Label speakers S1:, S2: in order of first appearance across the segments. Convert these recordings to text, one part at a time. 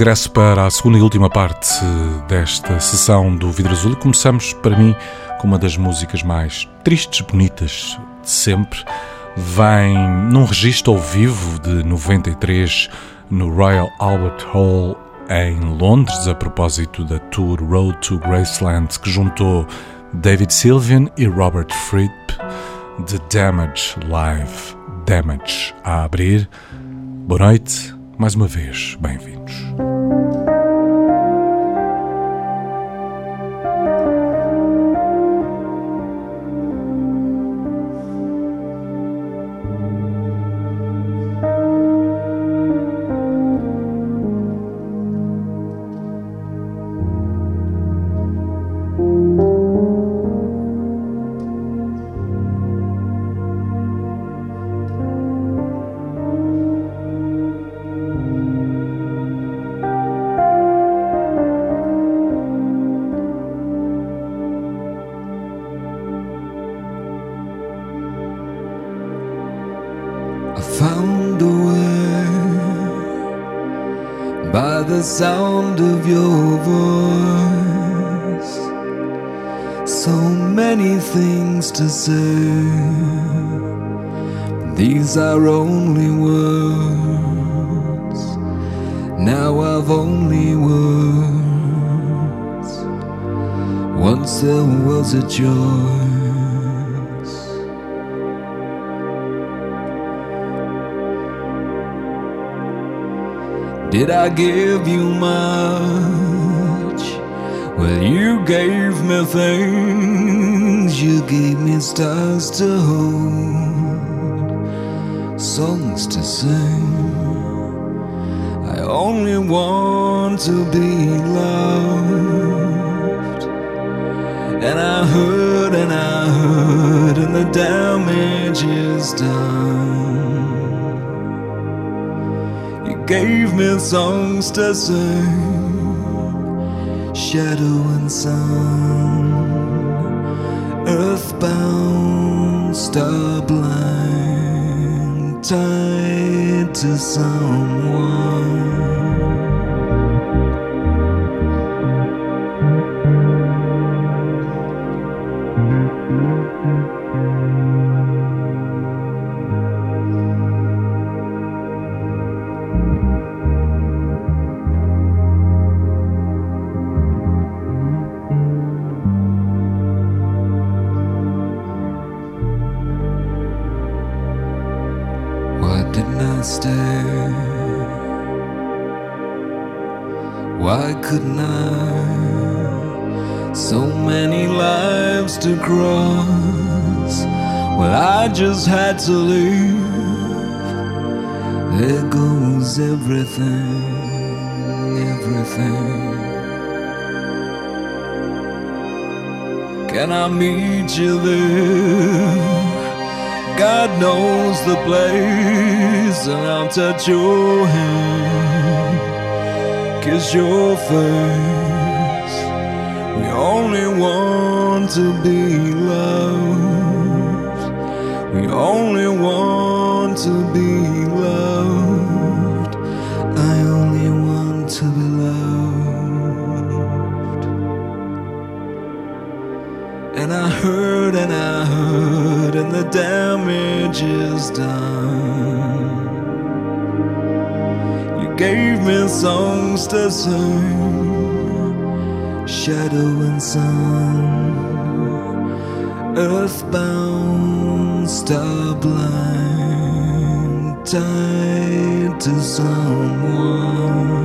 S1: regresso para a segunda e última parte desta sessão do Vidro Azul e começamos, para mim, com uma das músicas mais tristes, bonitas de sempre. Vem num registro ao vivo de 93 no Royal Albert Hall em Londres, a propósito da tour Road to Graceland, que juntou David Sylvian e Robert Fripp, The Damage Live. Damage a abrir. Boa noite, mais uma vez, bem-vindos.
S2: Sound of your voice, so many things to say. These are only words. Now I've only words. Once there was a choice. Did I give you much? Well, you gave me things. You gave me stars to hold, songs to sing. I only want to be loved. And I heard and the damage is done. Gave me songs to sing, shadow and sun, earthbound, star blind, tied to someone. Why couldn't I? So many lives to cross. Well, I just had to leave. There goes everything, everything. Can I meet you there? God knows the place, and I'll touch your hand, kiss your face. We only want to be loved. We only want to be loved. I only want to be loved. And I heard and the damage is done. You gave me songs to sing, shadow and sun, earthbound, star blind, tied to someone.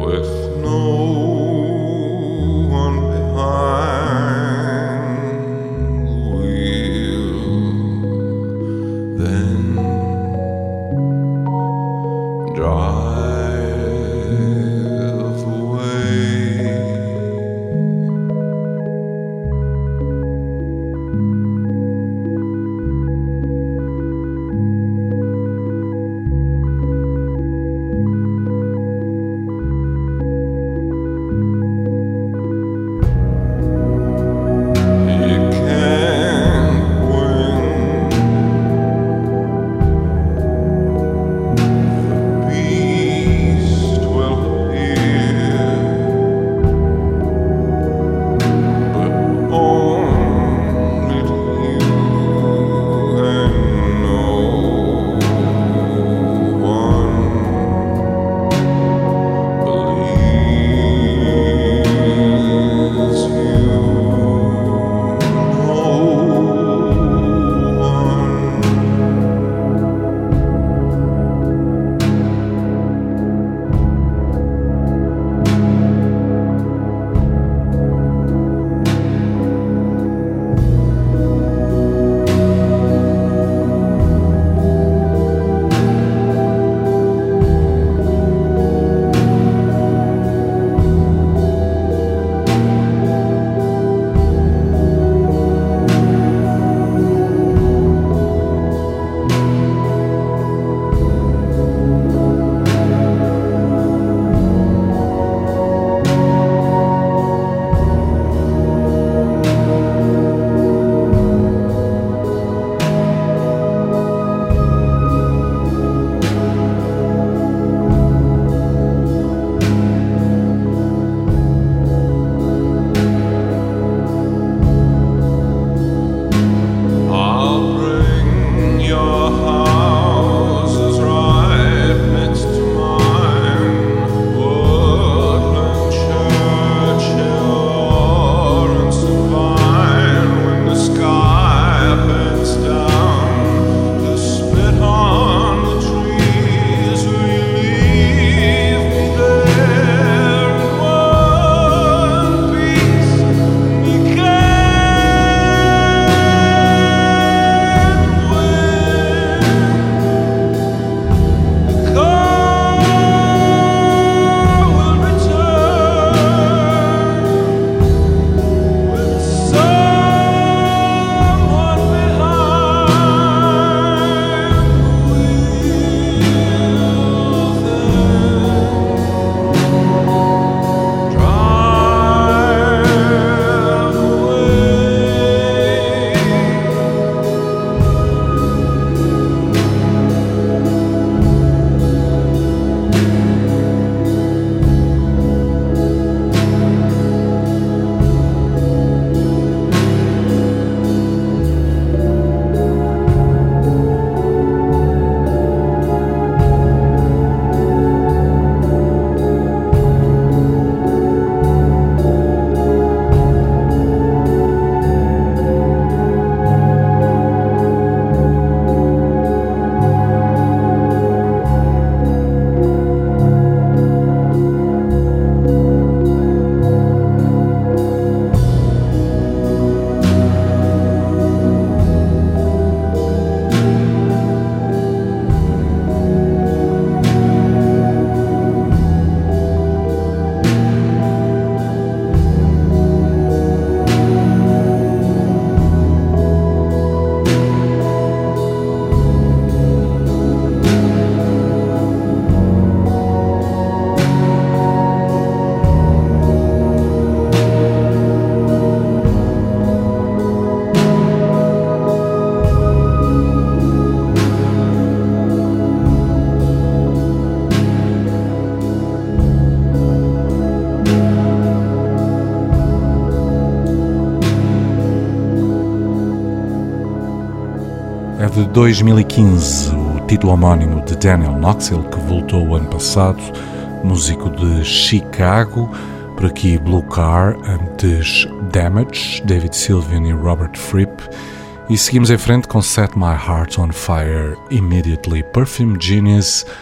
S1: É de 2015, o título homónimo de Daniel Knoxville, que voltou o ano passado, músico de Chicago. Por aqui Blue Car, antes Damage, David Sylvian e Robert Fripp. E seguimos em frente com Set My Heart on Fire Immediately, Perfume Genius,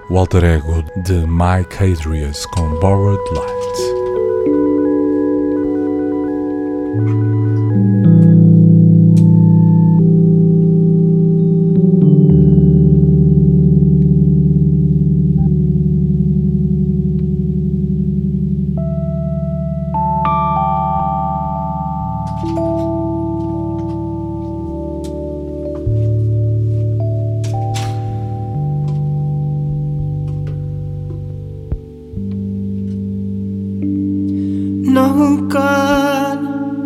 S1: o alter ego de Mike Adrias com Borrowed Light.
S2: No God,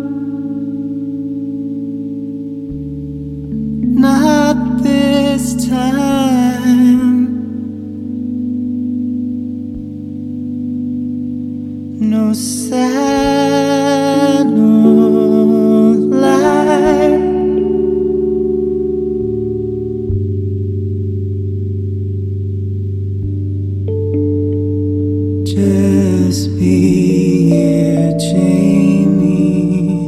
S2: not this time. No sad, no light. Just be here, Jamie.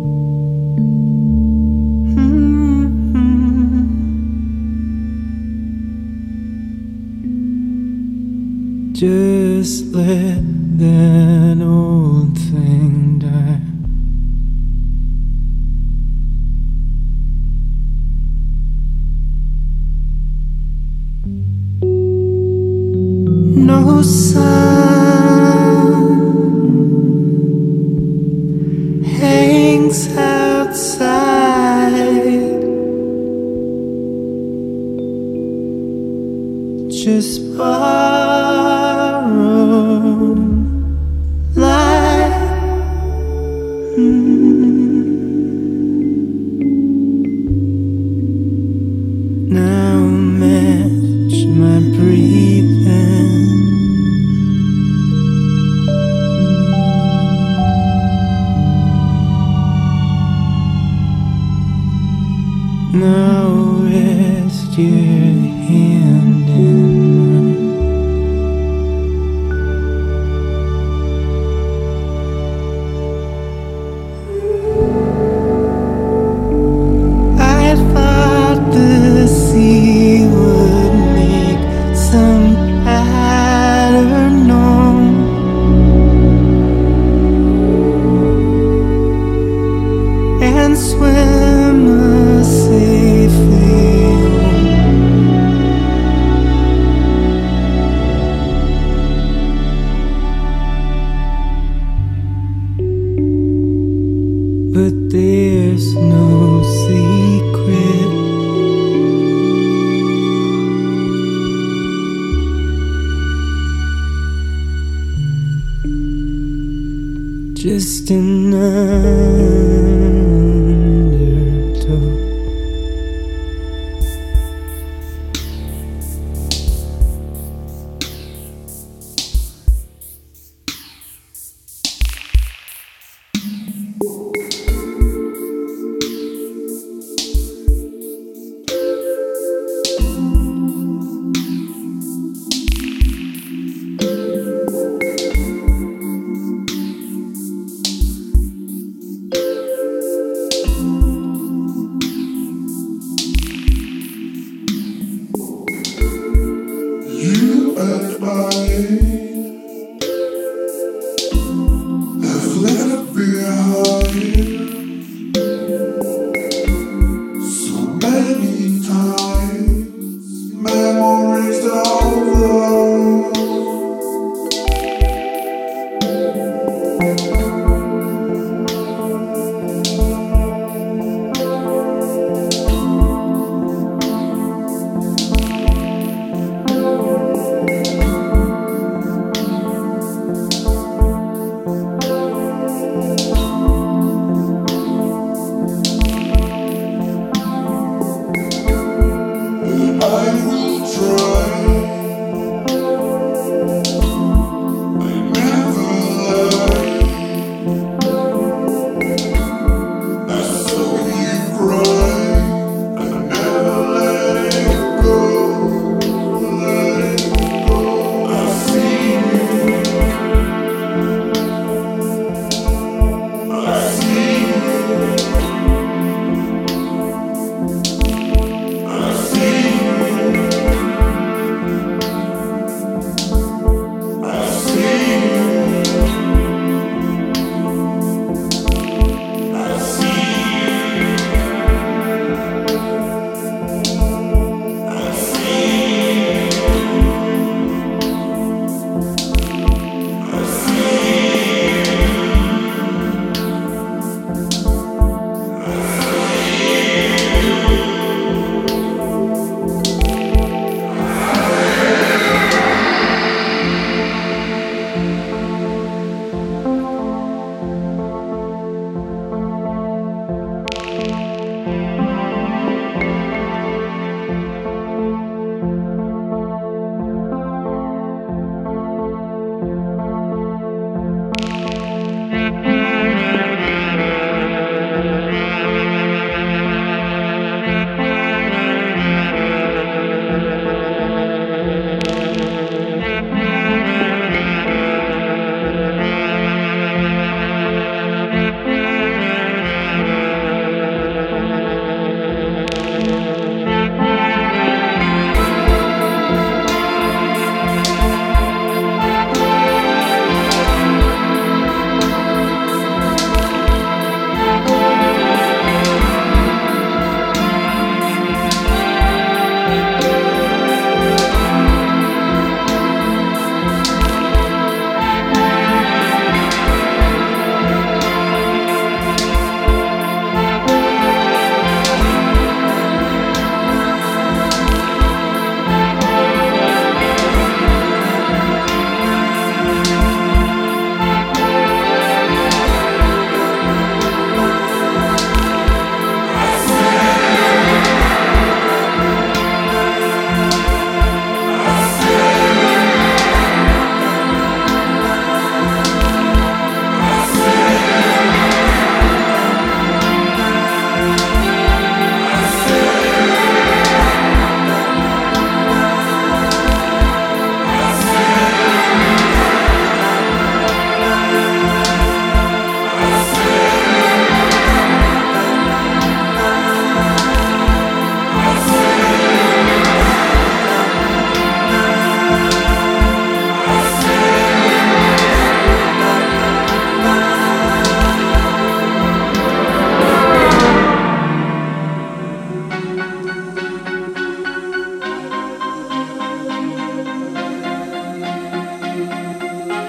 S2: Just let that old thing die. No sun hangs outside. Just borrow light. Now match my breathing. Now rest your hand in mine. I thought the sea would make some pattern known, and swim us safely home. But there's no secret. Just an undertow.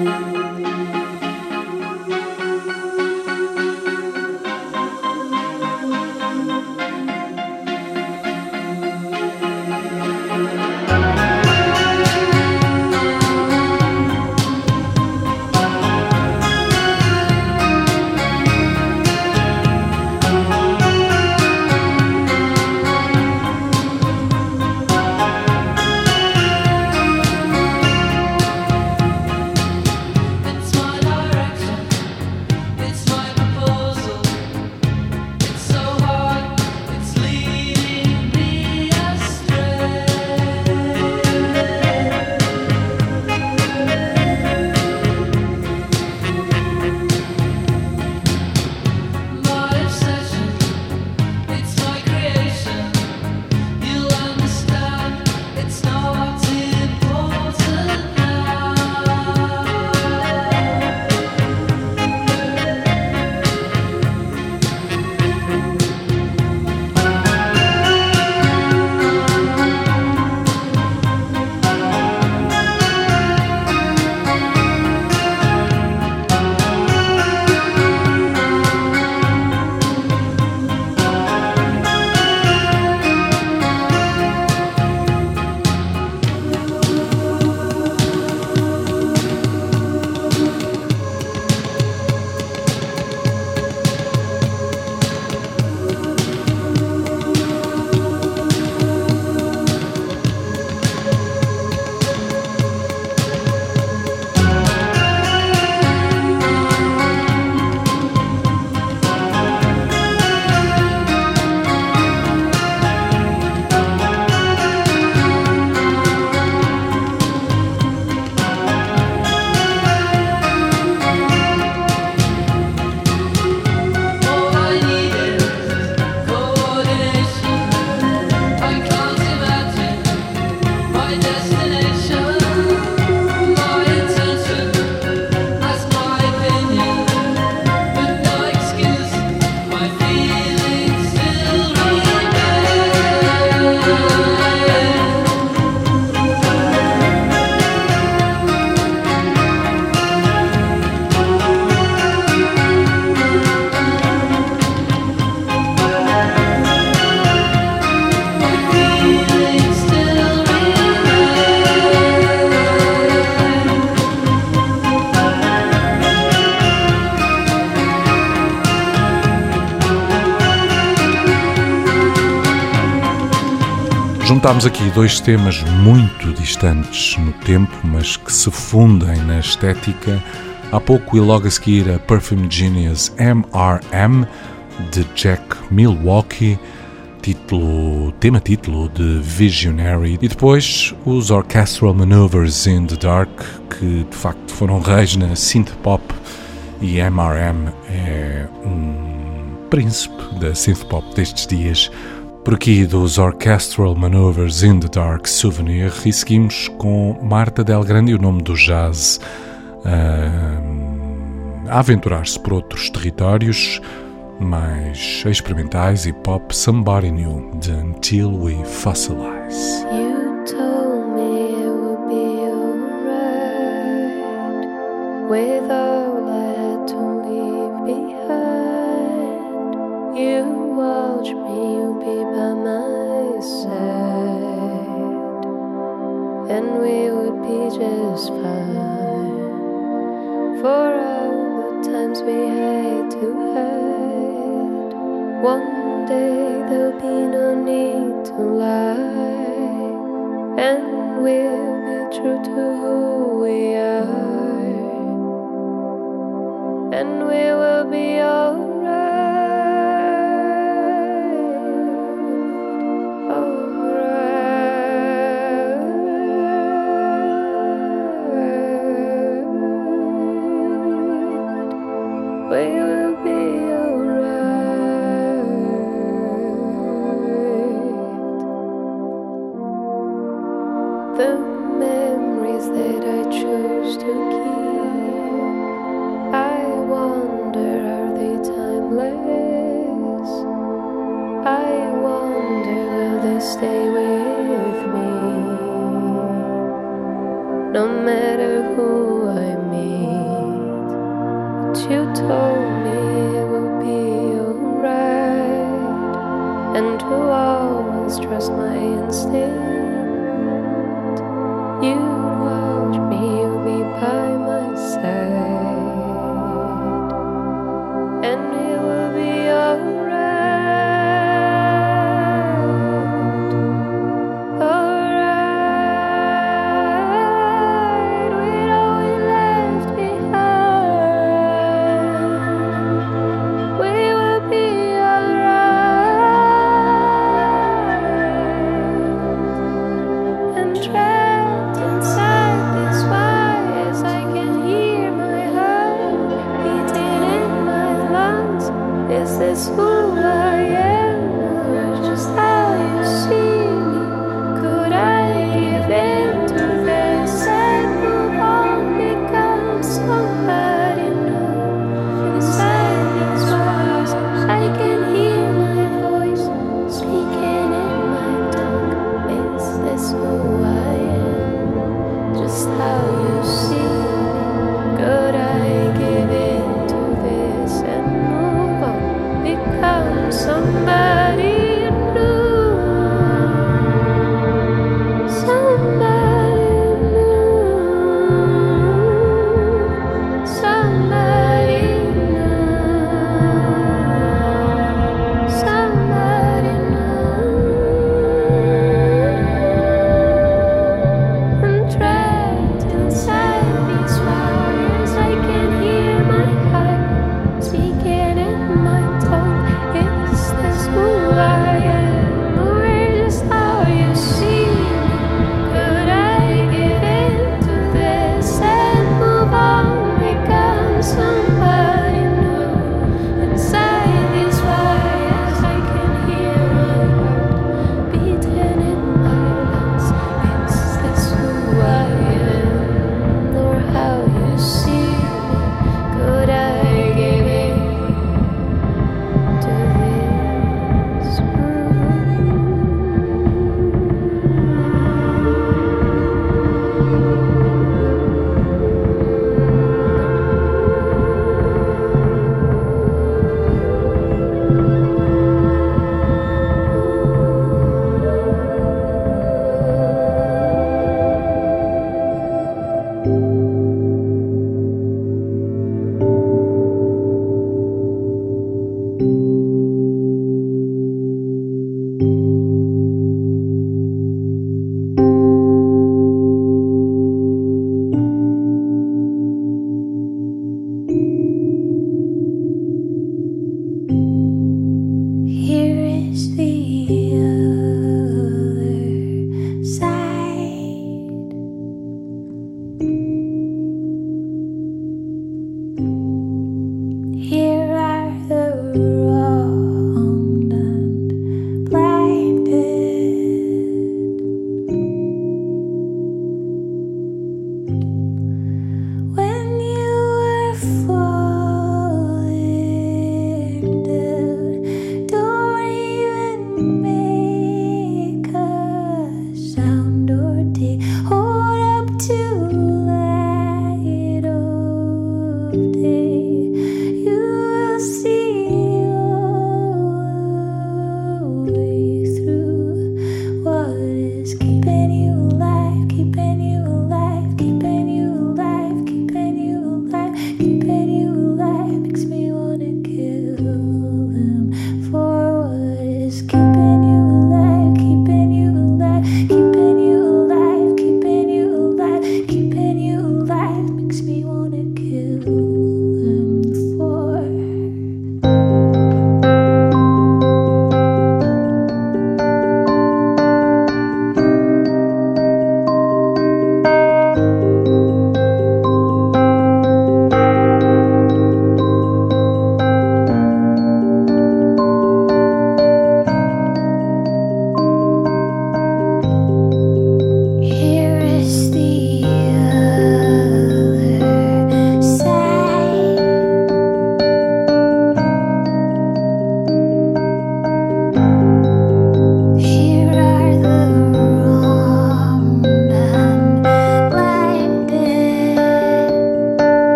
S1: Juntámos aqui dois temas muito distantes no tempo, mas que se fundem na estética. Há pouco e logo a seguir a Perfume Genius MRM, de Jack Milwaukee, tema-título de Visionary, e depois os Orchestral Maneuvers in the Dark, que de facto foram reis na synth-pop, e MRM é um príncipe da synth-pop destes dias. Por aqui dos Orchestral Maneuvers in the Dark, Souvenir, e seguimos com Marta Del Grande e o nome do jazz a aventurar-se por outros territórios mais experimentais e pop. Somebody New, de Until We Fossilize.
S3: You told me it would be alright with all I had to leave behind. You watch me, you'll be by my side, and we would be just fine for all the times we had to hide. One day there'll be no need to lie, and we'll be true to who we are, and we will be alright. We will be alright. The memories that I choose to keep, I wonder, are they timeless? I wonder, will they stay with me no matter who I meet? told me it would be alright, and to always trust my instinct. You'd watch me, you'd be by my side, and it would be alright.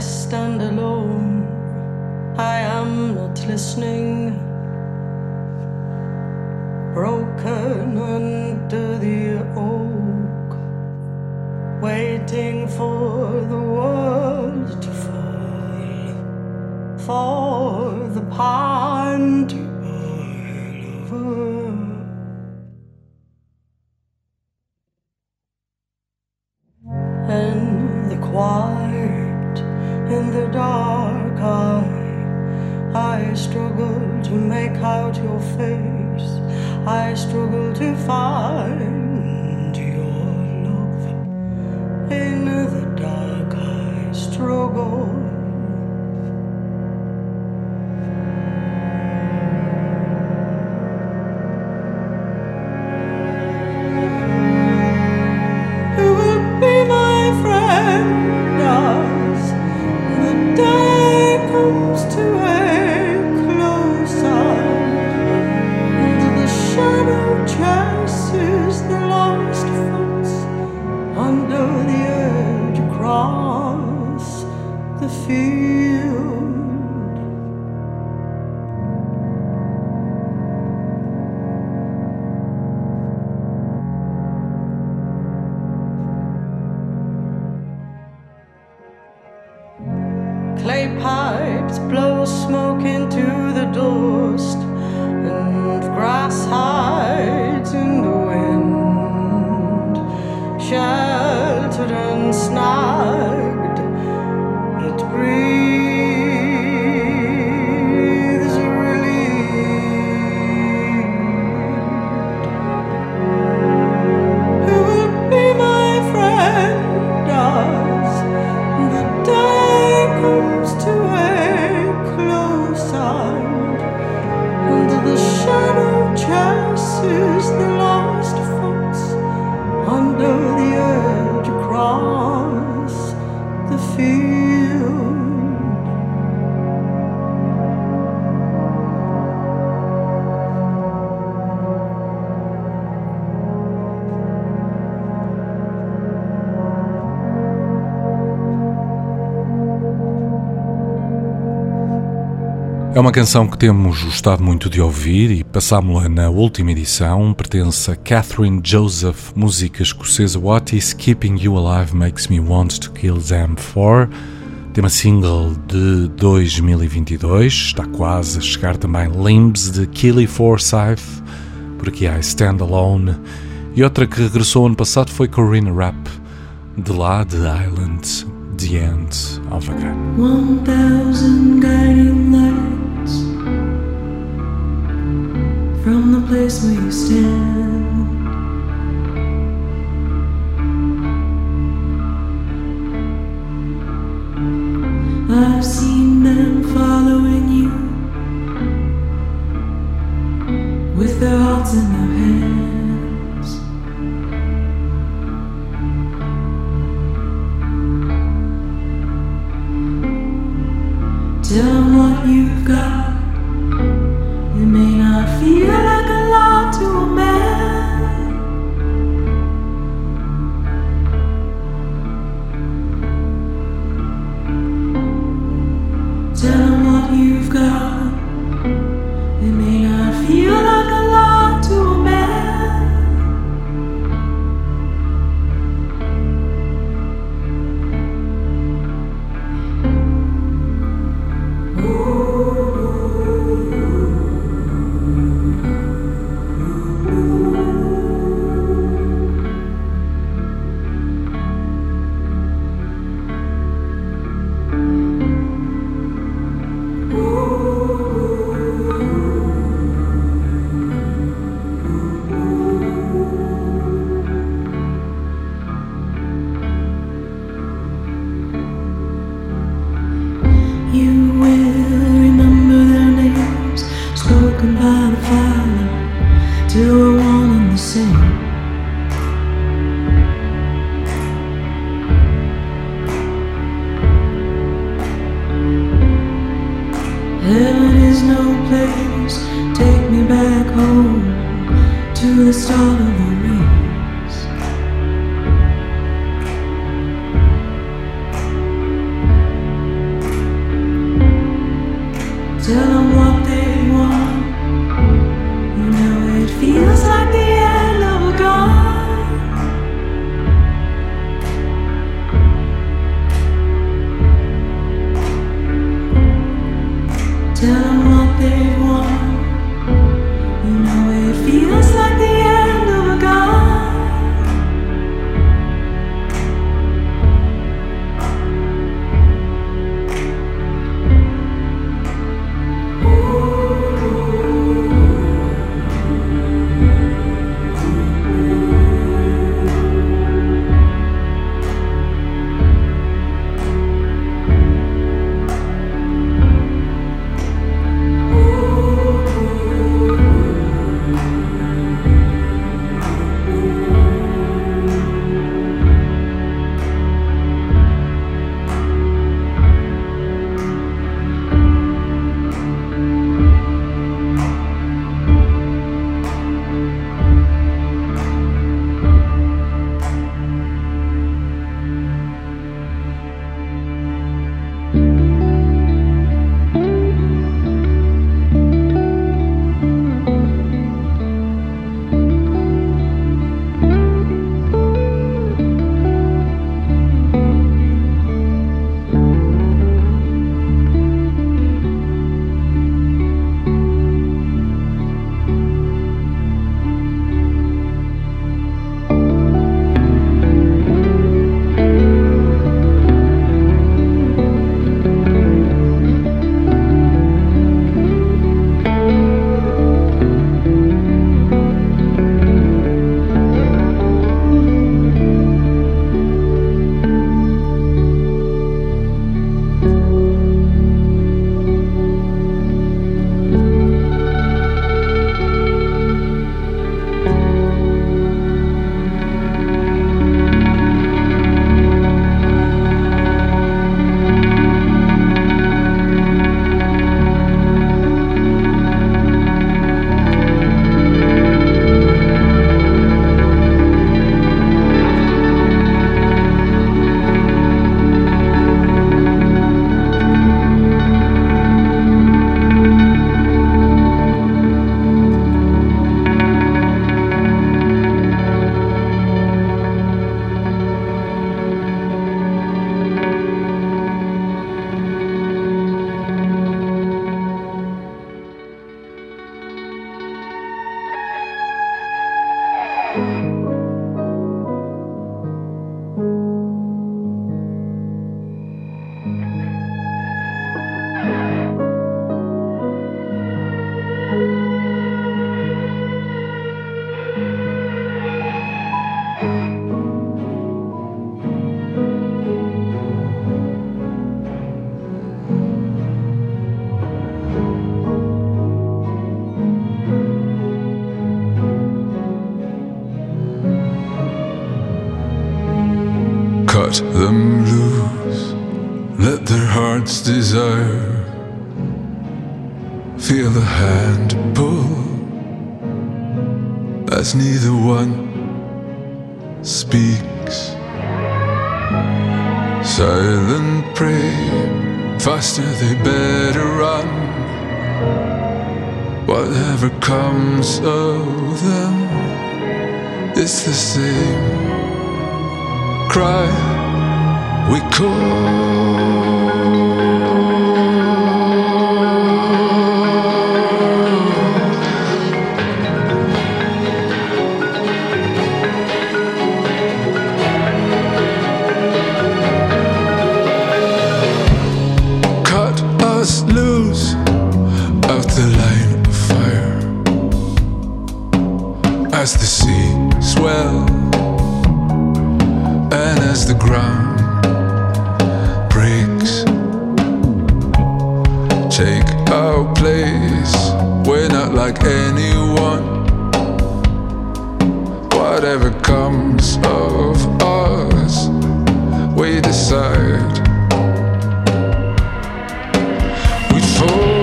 S4: stand alone. I am not listening. Broken under the oak, waiting for the world to fall, for the pond to boil over. And the quiet in the dark I struggle to make out your face. I struggle to find your love. In the dark I struggle. Who will be my friend as the day comes to a close and the shadow chases the lost fox under the edge across the field. Clay pipes blow smoke into the dust, and grass hides in the wind. Sheltered and snagged, it breathes relieved. Who will be my friend as the day comes to a close and the shadow chases the lost fox under the edge across the field.
S1: É uma canção que temos gostado muito de ouvir e passámo-la na última edição. Pertence a Catherine Joseph, música escocesa. What is Keeping You Alive Makes Me Want to Kill Them For. Tema single de 2022. Está quase a chegar também Limbs de Keely Forsyth. Por aqui há Stand Alone. E outra que regressou ano passado foi Corinna Rapp. De lá, The Island, The End of a Gun.
S5: 1,000 guiding lights from the place where you stand. I've seen them following you with their hearts in their hands. Tell them what you've got. It may not feel like a lot to a man, tell them what you've got. It may not feel like a lot to a man. Tell them what they want. You know it feels like the end of a gun. Tell them what they want. You know it feels like the end of a gun.
S2: Cut them loose, let their hearts desire. Feel the hand pull, as neither one speaks. Silent prey, faster they better run. Whatever comes of them, it's the same cry we call. Cut us loose out the line of fire as the sea swells. And as the ground breaks, take our place. We're not like anyone. Whatever comes of us, we decide. We fall.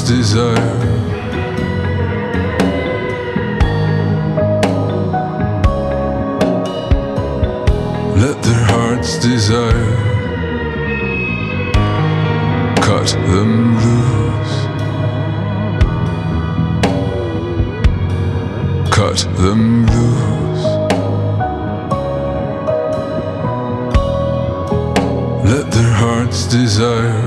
S2: desire. Let their hearts desire. Cut them loose. Cut them loose. Let their hearts desire.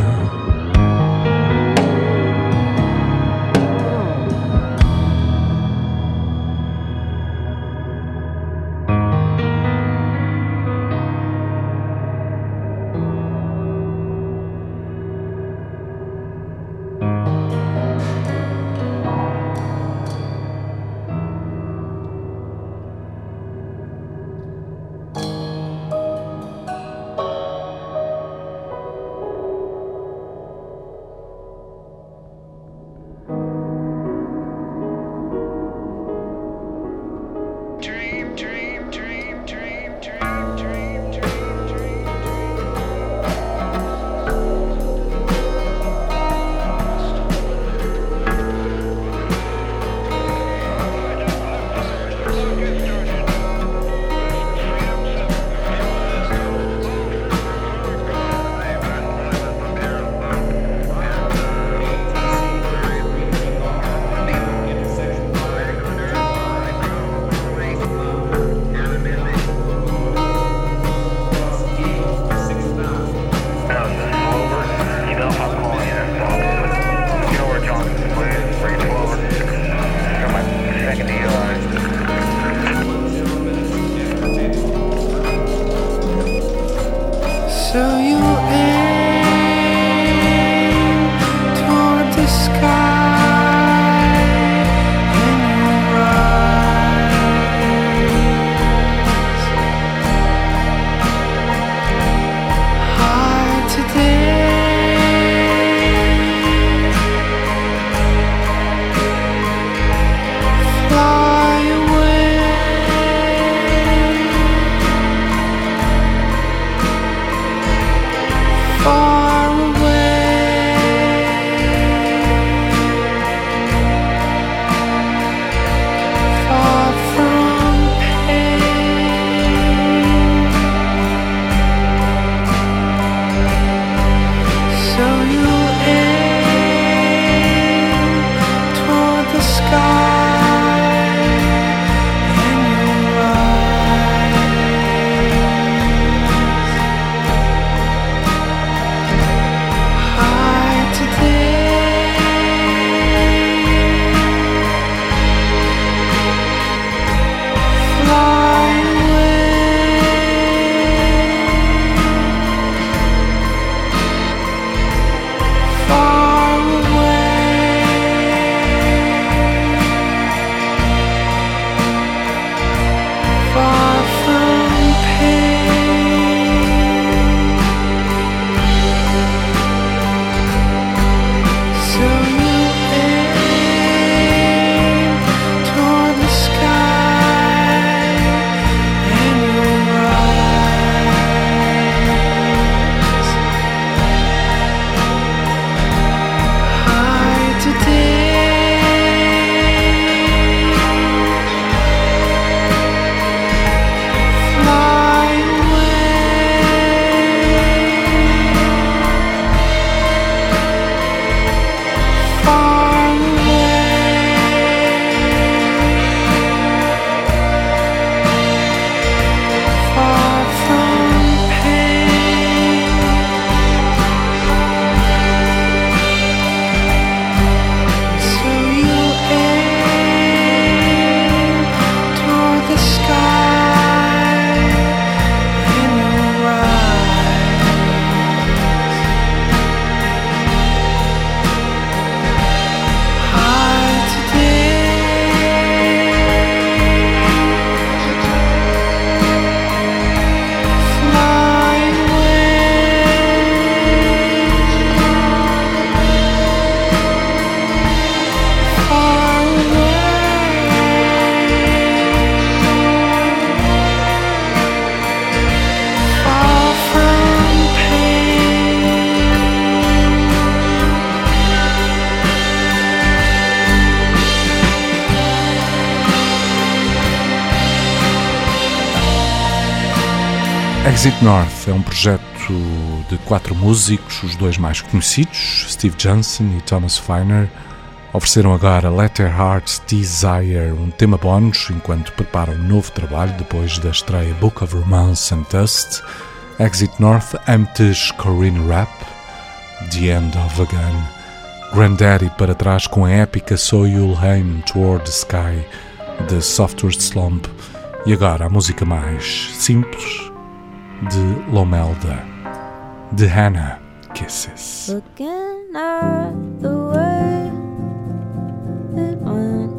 S1: Exit North é um projeto de 4 músicos, os 2 mais conhecidos, Steve Johnson e Thomas Feiner, ofereceram agora Let Their Hearts Desire, um tema bónus, enquanto preparam um novo trabalho depois da estreia Book of Romance and Dust. Exit North, antes Corinne Rapp, The End of a Gun, Granddaddy para trás com a épica So You'll Aim Toward the Sky, de Software Slump, e agora a música mais simples, de Lomelda, de Hannah Kisses.
S3: Looking at the way it went,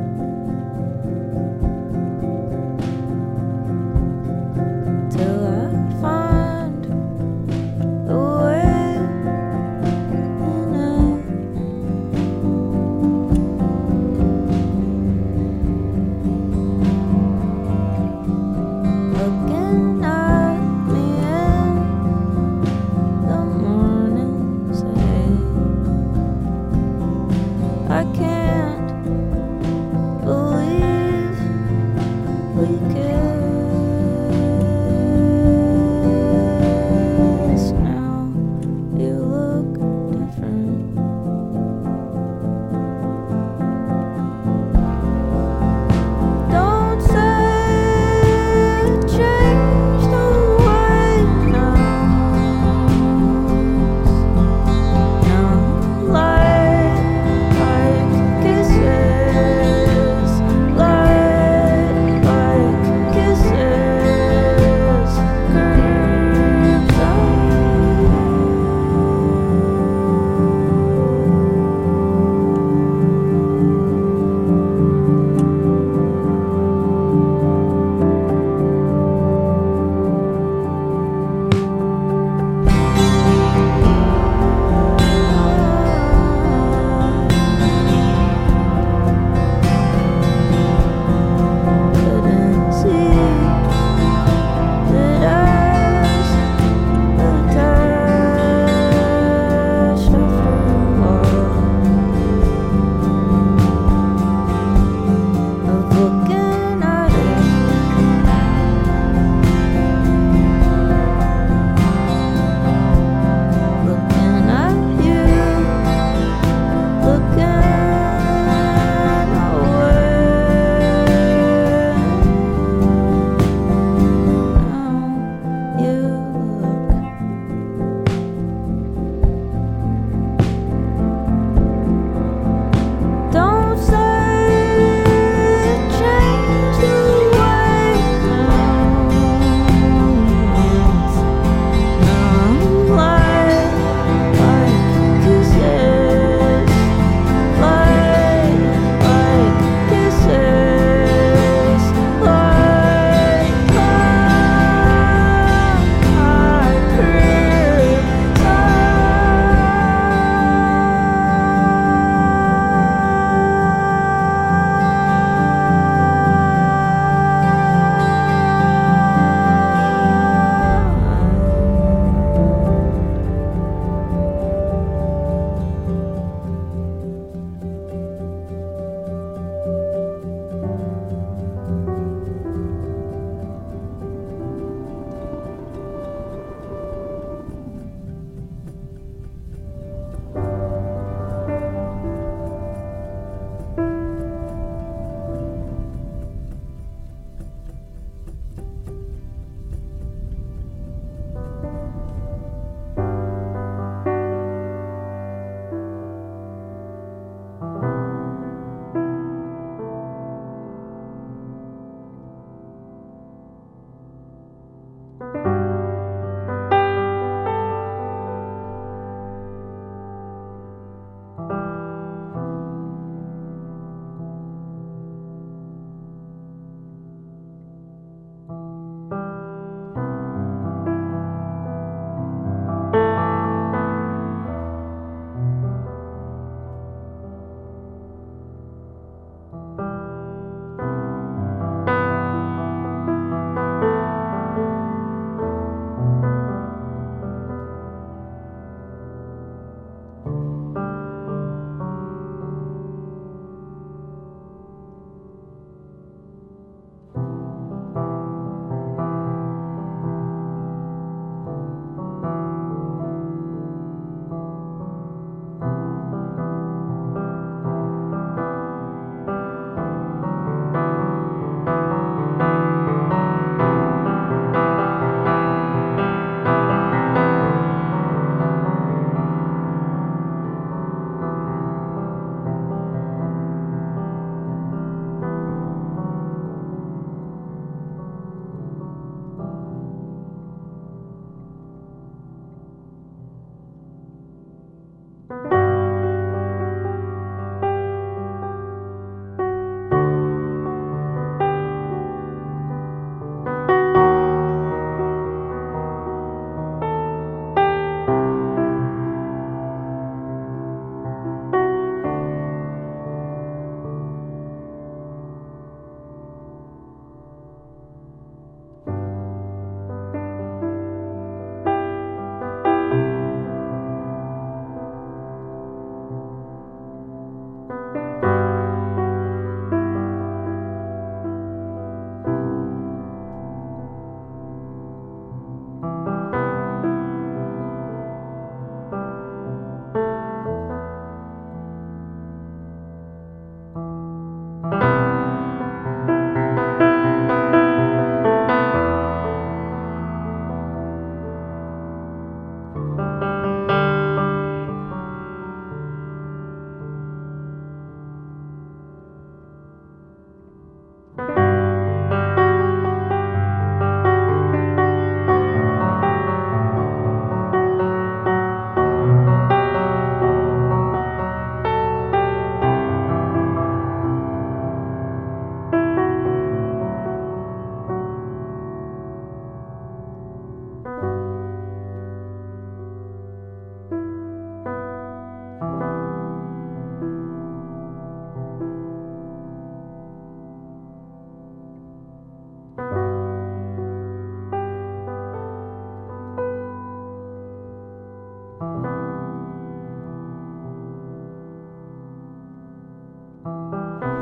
S3: till I find the way in it. Looking at me in the morning, say I can't believe we kissed. Now you look different. Don't say it changed the way it knows. Now like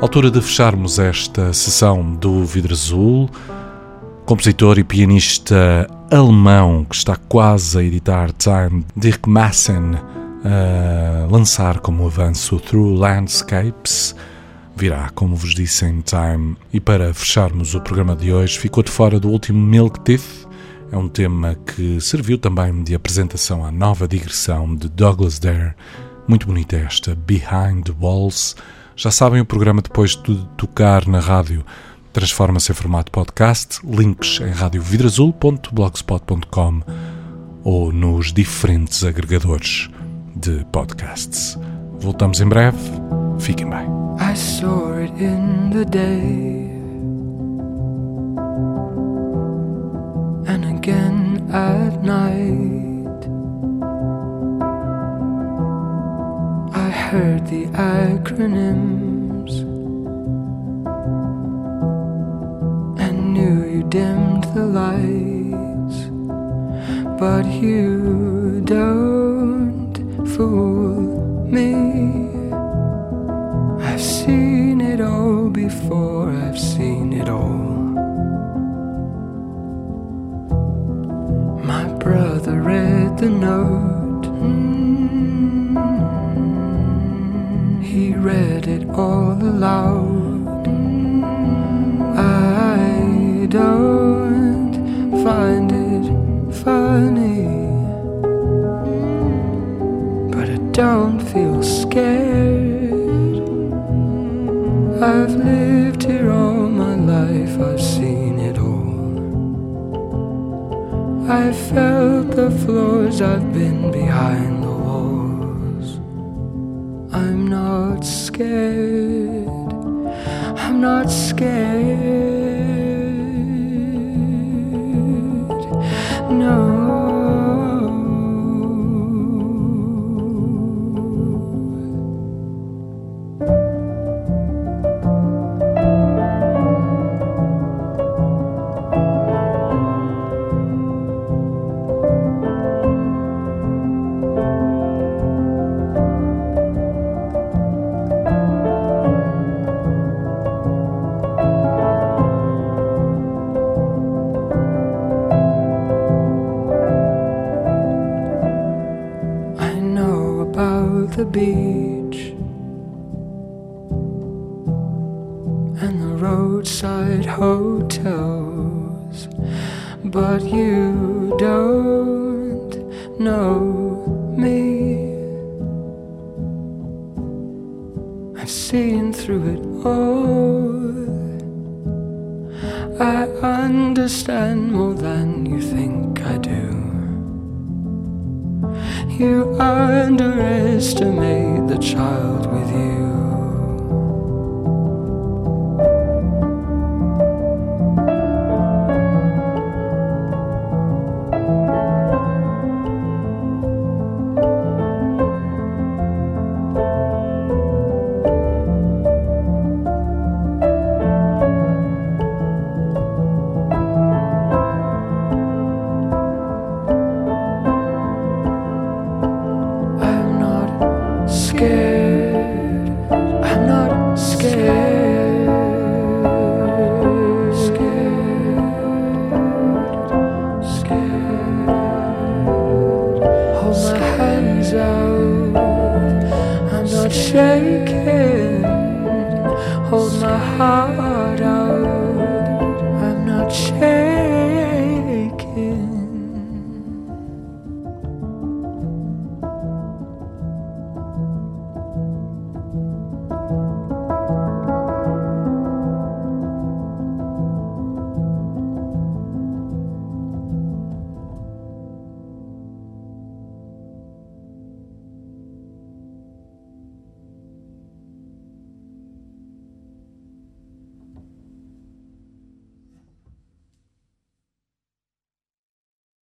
S1: Altura de fecharmos esta sessão do Vidro Azul. Compositor e pianista alemão que está quase a editar Time, Dirk Massen, a lançar como avanço Through Landscapes, virá, como vos disse, em Time. E para fecharmos o programa de hoje, ficou de fora do último Milk Teeth. É um tema que serviu também de apresentação à nova digressão de Douglas Dare. Muito bonita esta, Behind the Walls. Já sabem, o programa, depois de tocar na rádio, transforma-se em formato podcast. Links em radiovidrazul.blogspot.com ou nos diferentes agregadores de podcasts. Voltamos em breve. Fiquem bem.
S2: I saw it in the day, and again at night. I heard the acronyms and knew you dimmed the lights, but you don't fool me. I've seen it all before, I've seen it all. My brother read the note, he read it all aloud. I don't find it funny, but I don't feel scared. I've lived here all my life, I've seen it all. I've felt the floors, I've been behind the walls. I'm not scared, I'm not scared, no. The beach and the roadside hotels, but you don't know me. I've seen through it all. I understand more than you think I do. You underestimate the child with you. Shaking, hold my heart out.